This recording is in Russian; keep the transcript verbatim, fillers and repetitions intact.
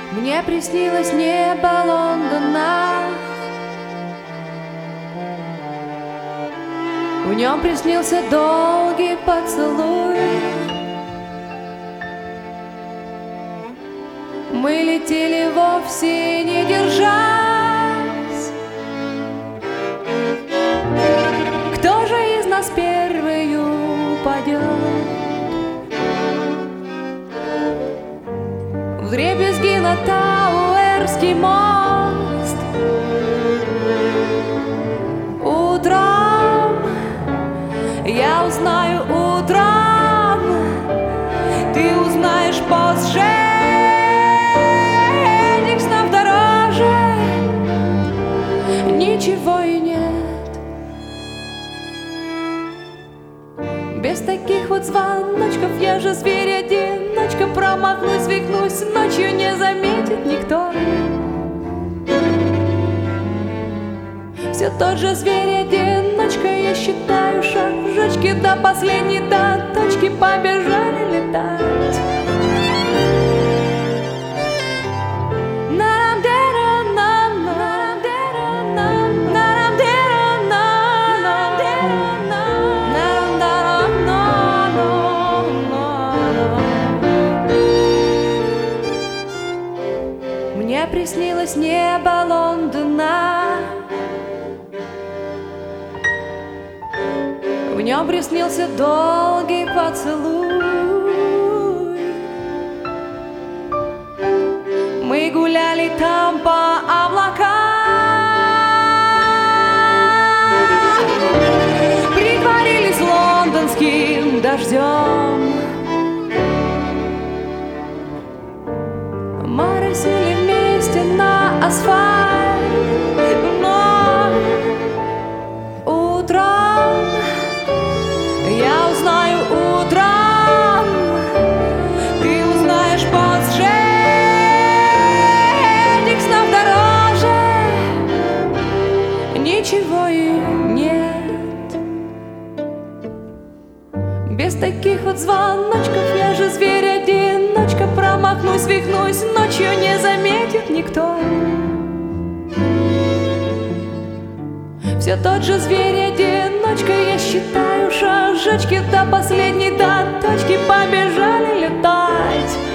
Мне приснилось небо Лондона, в нем приснился долгий поцелуй. Мы летели вовсе не держась. Кто же из нас первый упадет? Вдребезги на Тауэрский мост. Утром я узнаю, утром ты узнаешь позже. Этих снов дороже ничего и нет. Без таких вот звоночков я же зверь-одиночка. Промахнусь, свихнусь, ночью не заметит никто. Все тот же зверь-одиночка. Я считаю шажочки до последней, до точки. Побежали летать. Мне приснилось небо Лондона, в нем приснился долгий поцелуй. Мы гуляли там по облакам, притворились лондонским дождем. Моросили вместе на асфальт, но утром я узнаю, утром ты узнаешь позже. Этих снов дороже ничего и нет. Без таких вот звоночков я же зверь-одиночка. Промахнусь, свихнусь, ночью не заметит никто. Все тот же зверь-одиночка. Я считаю шажочки до последней, до точки. Побежали летать.